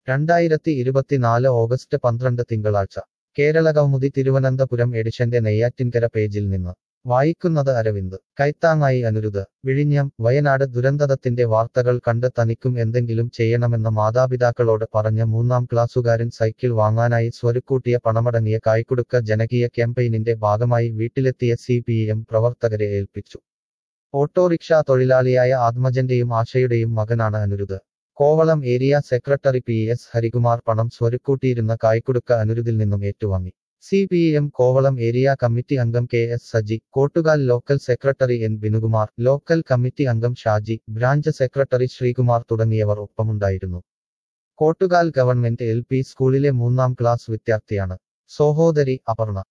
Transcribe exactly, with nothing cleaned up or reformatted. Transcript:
രണ്ടായിരത്തി ഇരുപത്തിനാല് ഓഗസ്റ്റ് പന്ത്രണ്ട് തിങ്കളാഴ്ച കേരളകൗമുദി തിരുവനന്തപുരം എഡിഷന്റെ നെയ്യാറ്റിൻകര പേജിൽ നിന്ന് വായിക്കുന്നത് അരവിന്ദ്. കൈത്താങ്ങായി അനിരുദ്ധ്. വിഴിഞ്ഞം. വയനാട് ദുരന്തത്തിന്റെ വാർത്തകൾ കണ്ട് തനിക്കും എന്തെങ്കിലും ചെയ്യണമെന്ന് മാതാപിതാക്കളോട് പറഞ്ഞ മൂന്നാം ക്ലാസുകാരൻ സൈക്കിൾ വാങ്ങാനായി സ്വരുക്കൂട്ടിയ പണമടങ്ങിയ കായ്ക്കുടുക്ക ജനകീയ ക്യാമ്പയിനിന്റെ ഭാഗമായി വീട്ടിലെത്തിയ സി പി എം പ്രവർത്തകരെ ഏൽപ്പിച്ചു. ഓട്ടോറിക്ഷാ തൊഴിലാളിയായ ആത്മജന്റെയും ആശയുടെയും മകനാണ് Anirudh. Kovalam area secretary P S Harikumar പണം സ്വരുക്കൂട്ടിയിരുന്ന കായ്ക്കുടുക്ക അനിരുദ്ധിൽ നിന്നും ഏറ്റുവാങ്ങി. C P M Kovalam area committee അംഗം K S Saji, Kottukal local secretary N Binukumar, local committee അംഗം ഷാജി, ബ്രാഞ്ച് സെക്രട്ടറി ശ്രീകുമാർ തുടങ്ങിയവർ ഒപ്പമുണ്ടായിരുന്നു. കോട്ടുകാൽ ഗവൺമെന്റ് എൽ പി സ്കൂളിലെ മൂന്നാം ക്ലാസ് വിദ്യാർത്ഥിയാണ് സഹോദരി അപർണ.